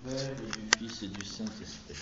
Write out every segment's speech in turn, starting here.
Père et du Fils et du Saint-Esprit.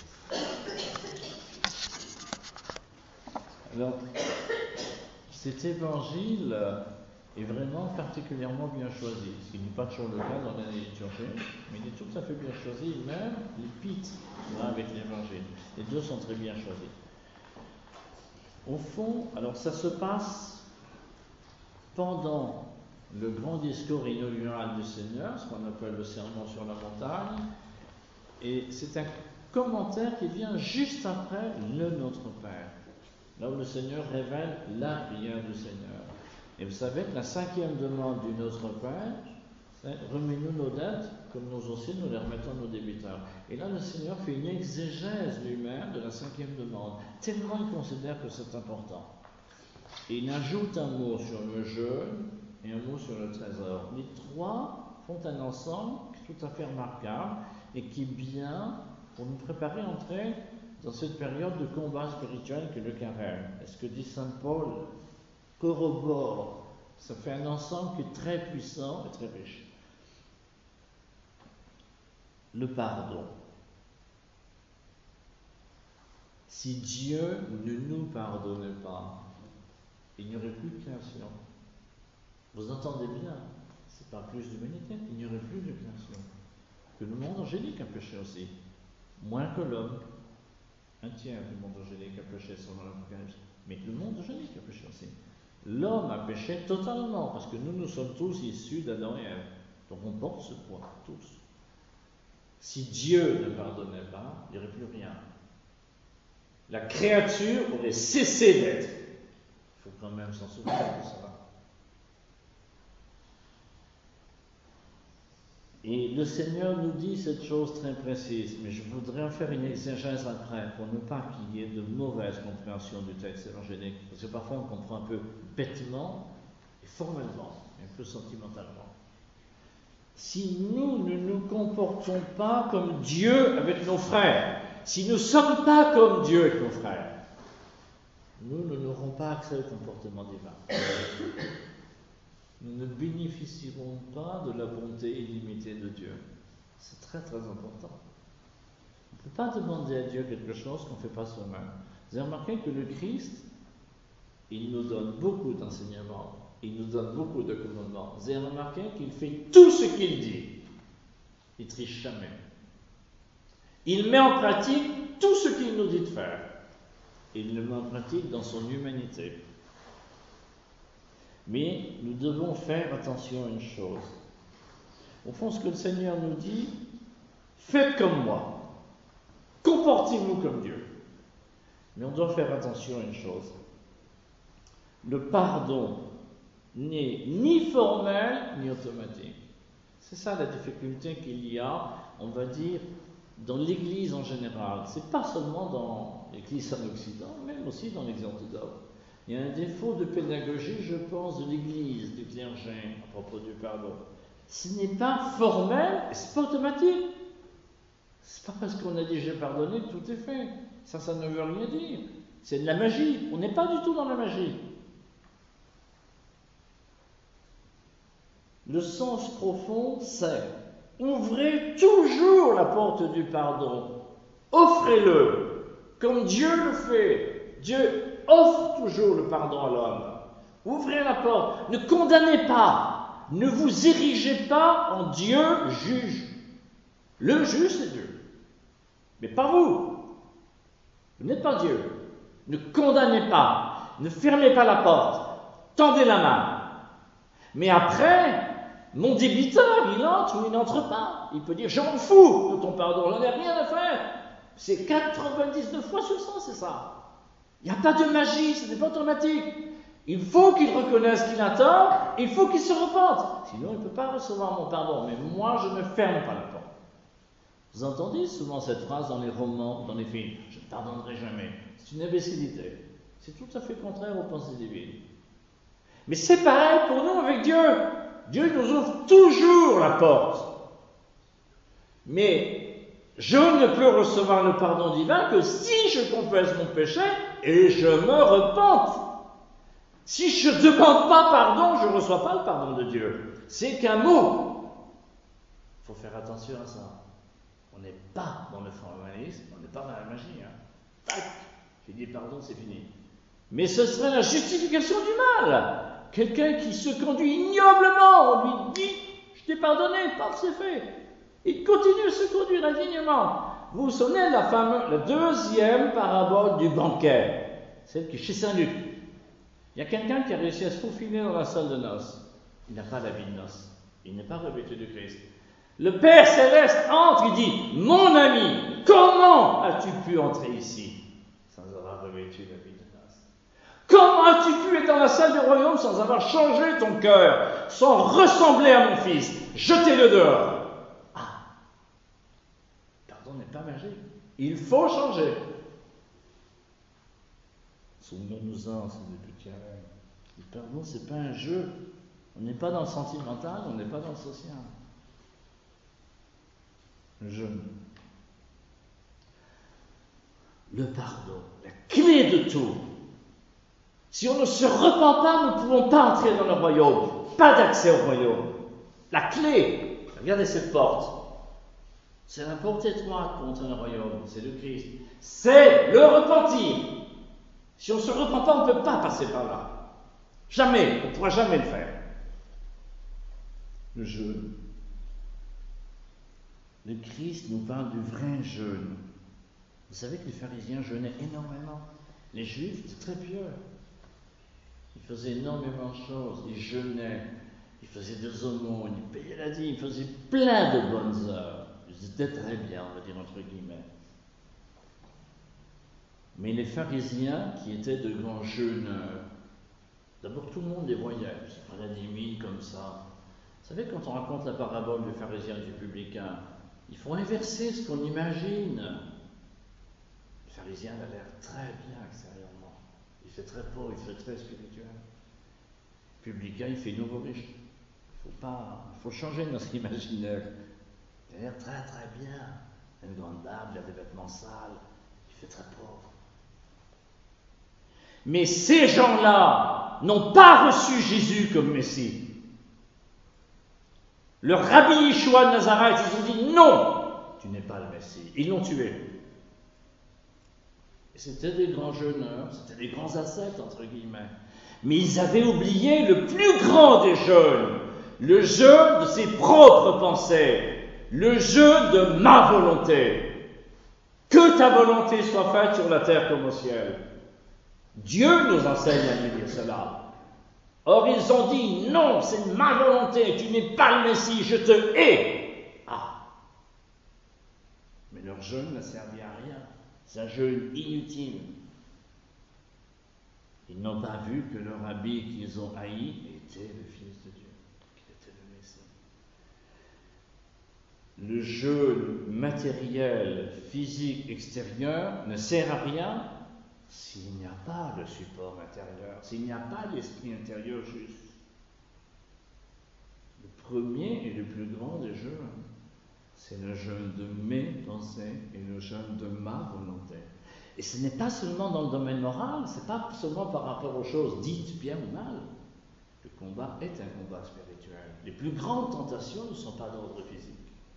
Alors, cet évangile est vraiment particulièrement bien choisi, ce qui n'est pas toujours le cas dans l'année liturgique, mais il est tout à fait bien choisi, même l'épître là avec l'évangile. Les deux sont très bien choisis. Au fond, alors ça se passe pendant le grand discours inaugural du Seigneur, ce qu'on appelle le sermon sur la montagne, et c'est un commentaire qui vient juste après le Notre Père, là où le Seigneur révèle la prière du Seigneur. Et vous savez que la 5e demande du Notre Père, c'est « Remets-nous nos dettes, comme nous aussi nous les remettons à nos débiteurs ». Et là, le Seigneur fait une exégèse lui-même de la 5e demande, tellement il considère que c'est important. Et il ajoute un mot sur le jeûne et un mot sur le trésor. Les trois font un ensemble tout à fait remarquable et qui est bien pour nous préparer à entrer dans cette période de combat spirituel que le carême. Et ce que dit saint Paul corrobore, ça fait un ensemble qui est très puissant et très riche. Le pardon. Si Dieu ne nous pardonnait pas, il n'y aurait plus de création. Vous entendez bien, c'est pas plus d'humanité, il n'y aurait plus de création. Que le monde angélique a péché aussi, moins que l'homme. Un tiers du monde angélique a péché selon l'Apocalypse, mais le monde angélique a péché aussi. L'homme a péché totalement, parce que nous sommes tous issus d'Adam et Ève. Donc on porte ce poids, tous. Si Dieu ne pardonnait pas, il n'y aurait plus rien. La créature aurait cessé d'être. Il faut quand même s'en souvenir de ça. Et le Seigneur nous dit cette chose très précise, mais je voudrais en faire une exégèse après, pour ne pas qu'il y ait de mauvaise compréhension du texte évangélique, parce que parfois on comprend un peu bêtement et formellement, et un peu sentimentalement. Si nous ne nous comportons pas comme Dieu avec nos frères, si nous ne sommes pas comme Dieu avec nos frères, nous n'aurons pas accès au comportement divin. Nous ne bénéficierons pas de la bonté illimitée de Dieu. C'est très très important. On ne peut pas demander à Dieu quelque chose qu'on ne fait pas soi-même. Vous avez remarqué que le Christ, il nous donne beaucoup d'enseignements, il nous donne beaucoup de commandements. Vous avez remarqué qu'il fait tout ce qu'il dit. Il ne triche jamais. Il met en pratique tout ce qu'il nous dit de faire. Il le met en pratique dans son humanité. Mais nous devons faire attention à une chose. Au fond, ce que le Seigneur nous dit, faites comme moi. Comportez-vous comme Dieu. Mais on doit faire attention à une chose. Le pardon n'est ni formel ni automatique. C'est ça la difficulté qu'il y a, on va dire, dans l'Église en général. Ce n'est pas seulement dans l'Église en Occident, même aussi dans l'Église orthodoxe. Il y a un défaut de pédagogie, je pense, de l'Église, du clergé, à propos du pardon. Ce n'est pas formel, ce n'est pas automatique. Ce n'est pas parce qu'on a dit j'ai pardonné que tout est fait. Ça ne veut rien dire. C'est de la magie. On n'est pas du tout dans la magie. Le sens profond, c'est ouvrez toujours la porte du pardon. Offrez-le, comme Dieu le fait. Dieu offre toujours le pardon à l'homme. Ouvrez la porte. Ne condamnez pas. Ne vous érigez pas en Dieu juge. Le juge, c'est Dieu. Mais pas vous. Vous n'êtes pas Dieu. Ne condamnez pas. Ne fermez pas la porte. Tendez la main. Mais après, mon débiteur, il entre ou il n'entre pas. Il peut dire, je m'en fous de ton pardon, j'en ai rien à faire. C'est 99 fois sur 100, c'est ça. Il n'y a pas de magie, ce n'est pas automatique. Il faut qu'il reconnaisse qu'il a tort, il faut qu'il se repente. Sinon, il ne peut pas recevoir mon pardon. Mais moi, je ne ferme pas la porte. Vous entendez souvent cette phrase dans les romans, dans les films, je ne pardonnerai jamais. C'est une imbécilité. C'est tout à fait contraire aux pensées divines. Mais c'est pareil pour nous avec Dieu. Dieu nous ouvre toujours la porte. Mais je ne peux recevoir le pardon divin que si je confesse mon péché et je me repente. Si je ne demande pas pardon, je ne reçois pas le pardon de Dieu. C'est qu'un mot. Il faut faire attention à ça. On n'est pas dans le formalisme, on n'est pas dans la magie. Tac, j'ai dit pardon, c'est fini. Mais ce serait la justification du mal. Quelqu'un qui se conduit ignoblement, on lui dit je t'ai pardonné, paf, c'est fait. Il continue à se conduire indignement. Vous vous souvenez de la deuxième parabole du banquet, celle qui est chez Saint-Luc. Il y a quelqu'un qui a réussi à se faufiler dans la salle de noces. Il n'a pas l'habit de noces. Il n'est pas revêtu de Christ. Le Père Céleste entre, il dit mon ami, comment as-tu pu entrer ici sans avoir revêtu l'habit de noces? Comment as-tu pu être dans la salle du royaume sans avoir changé ton cœur, sans ressembler à mon fils? Jetez-le dehors. Ah, pardon n'est pas magique. Il faut changer. Souvenons-nous-en, c'est des petits rêves. Le pardon, ce n'est pas un jeu. On n'est pas dans le sentimental, on n'est pas dans le social. Le jeûne. Le pardon, la clé de tout. Si on ne se repent pas, nous ne pouvons pas entrer dans le royaume. Pas d'accès au royaume. La clé, regardez cette porte. C'est la porte étroite pour entrer dans le royaume. C'est le Christ. C'est le repentir. Si on ne se repent pas, on ne peut pas passer par là. Jamais, on ne pourra jamais le faire. Le jeûne. Le Christ nous parle du vrai jeûne. Vous savez que les pharisiens jeûnaient énormément. Les juifs étaient très pieux. Ils faisaient énormément de choses. Ils jeûnaient, ils faisaient des aumônes, ils payaient la dîme, ils faisaient plein de bonnes œuvres. Ils étaient très bien, on va dire entre guillemets. Mais les pharisiens, qui étaient de grands jeûneurs, d'abord tout le monde les voyait. C'est pas la dîme comme ça. Vous savez, quand on raconte la parabole du pharisien et du publicain, il faut inverser ce qu'on imagine. Le pharisien a l'air très bien extérieurement. Il fait très pauvre, il fait très spirituel. Le publicain, il fait nouveau riche. Il faut changer notre imaginaire. Il a l'air très très bien. Une grande dame, il a des vêtements sales, il fait très pauvre. Mais ces gens-là n'ont pas reçu Jésus comme Messie. Le rabbi Yeshua de Nazareth, ils ont dit non, tu n'es pas le Messie. Ils l'ont tué. Et c'était des grands jeûneurs, c'était des grands ascètes, entre guillemets. Mais ils avaient oublié le plus grand des jeûnes, le jeûne de ses propres pensées, le jeûne de ma volonté. Que ta volonté soit faite sur la terre comme au ciel. Dieu nous enseigne à nous dire cela. Or, ils ont dit, non, c'est ma volonté, tu n'es pas le Messie, je te hais. Ah. Mais leur jeûne n'a servi à rien. C'est un jeûne inutile. Ils n'ont pas vu que leur rabbi qu'ils ont haï était le Fils de Dieu, qu'il était le Messie. Le jeûne matériel, physique, extérieur ne sert à rien s'il n'y a pas le support intérieur, s'il n'y a pas l'esprit intérieur juste. Le premier et le plus grand des jeûnes, c'est le jeûne de mes pensées et le jeûne de ma volonté. Et ce n'est pas seulement dans le domaine moral, ce n'est pas seulement par rapport aux choses dites bien ou mal. Le combat est un combat spirituel. Les plus grandes tentations ne sont pas d'ordre physique.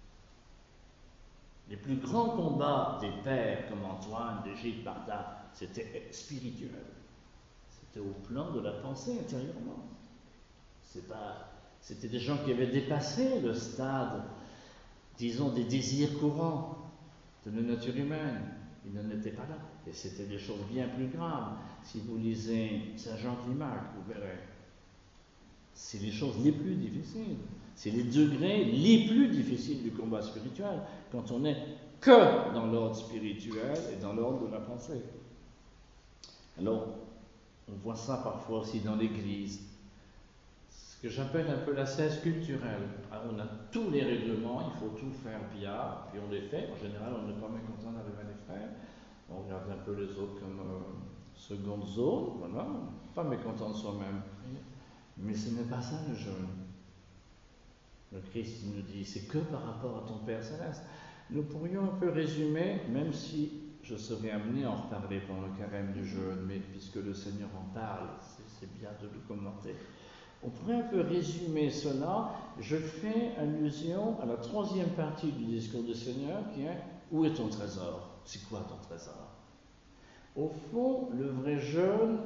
Les plus grands combats des pères comme Antoine, de Gilles Martin, c'était spirituel. C'était au plan de la pensée intérieurement. C'était des gens qui avaient dépassé le stade, disons, des désirs courants de la nature humaine. Ils n'en étaient pas là. Et c'était des choses bien plus graves. Si vous lisez Saint Jean Climac, vous verrez. C'est les choses les plus difficiles. C'est les degrés les plus difficiles du combat spirituel, quand on n'est que dans l'ordre spirituel et dans l'ordre de la pensée. Alors, on voit ça parfois aussi dans l'Église. Ce que j'appelle un peu la cesse culturelle. Alors, on a tous les règlements, il faut tout faire bien, puis on les fait. En général, on n'est pas mécontent d'arriver à les faire. On regarde un peu les autres comme seconde zone, voilà. Pas mécontent de soi-même. Mais ce n'est pas ça le jeûne. Le Christ nous dit, c'est que par rapport à ton Père Céleste. Nous pourrions un peu résumer, même si je serais amené à en reparler pendant le carême du jeûne, mais puisque le Seigneur en parle, c'est bien de le commenter. On pourrait un peu résumer cela. Je fais allusion à la troisième partie du discours du Seigneur qui est « Où est ton trésor ?» C'est quoi ton trésor? Au fond, le vrai jeûne,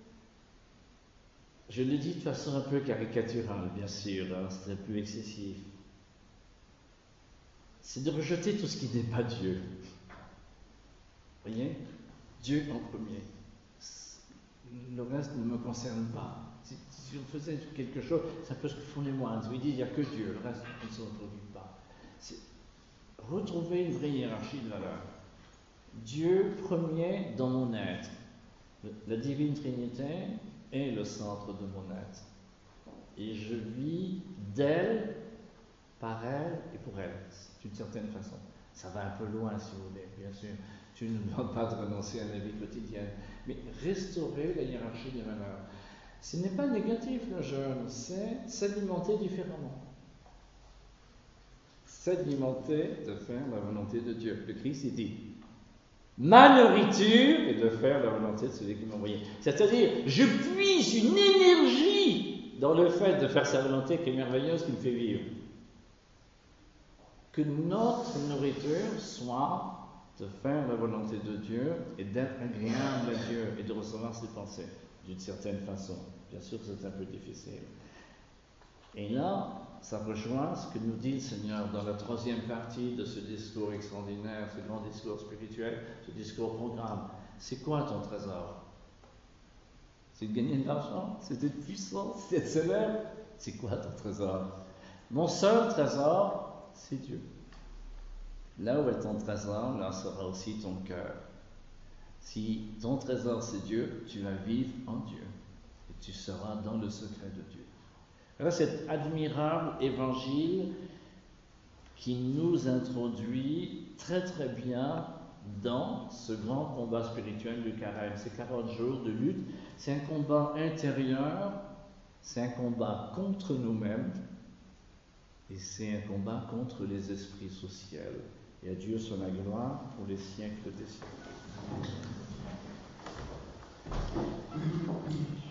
je le dis de façon un peu caricaturale, bien sûr, hein, c'est un peu excessif. C'est de rejeter tout ce qui n'est pas Dieu. Vous voyez? Dieu en premier. Le reste ne me concerne pas. Si on faisait quelque chose, c'est un peu ce que font les moines. Ils disent il n'y a que Dieu, le reste on ne s'en préoccupe pas. C'est retrouver une vraie hiérarchie de valeurs. Dieu premier dans mon être. La divine Trinité est le centre de mon être. Et je vis d'elle, par elle et pour elle, d'une certaine façon. Ça va un peu loin si vous voulez, bien sûr. Tu ne dois pas te renoncer à la vie quotidienne. Mais restaurer la hiérarchie des valeurs. Ce n'est pas négatif le jeûne, c'est s'alimenter différemment. S'alimenter de faire la volonté de Dieu. Le Christ il dit ma nourriture est de faire la volonté de celui qui m'a envoyé. C'est-à-dire, je puise une énergie dans le fait de faire sa volonté qui est merveilleuse, qui me fait vivre. Que notre nourriture soit de faire la volonté de Dieu et d'être agréable à Dieu et de recevoir ses pensées d'une certaine façon. Bien sûr, c'est un peu difficile. Et là, ça rejoint ce que nous dit le Seigneur dans la troisième partie de ce discours extraordinaire, ce grand discours spirituel, ce discours programme. C'est quoi ton trésor? C'est de gagner de l'argent? C'est d'être puissant? C'est d'être célèbre? C'est quoi ton trésor? Mon seul trésor, c'est Dieu. Là où est ton trésor, là sera aussi ton cœur. Si ton trésor c'est Dieu, tu vas vivre en Dieu. Et tu seras dans le secret de Dieu. Alors cet admirable évangile qui nous introduit très très bien dans ce grand combat spirituel du carême. Ces 40 jours de lutte, c'est un combat intérieur, c'est un combat contre nous-mêmes et c'est un combat contre les esprits sociaux. Et à Dieu soit la gloire pour les siècles des siècles.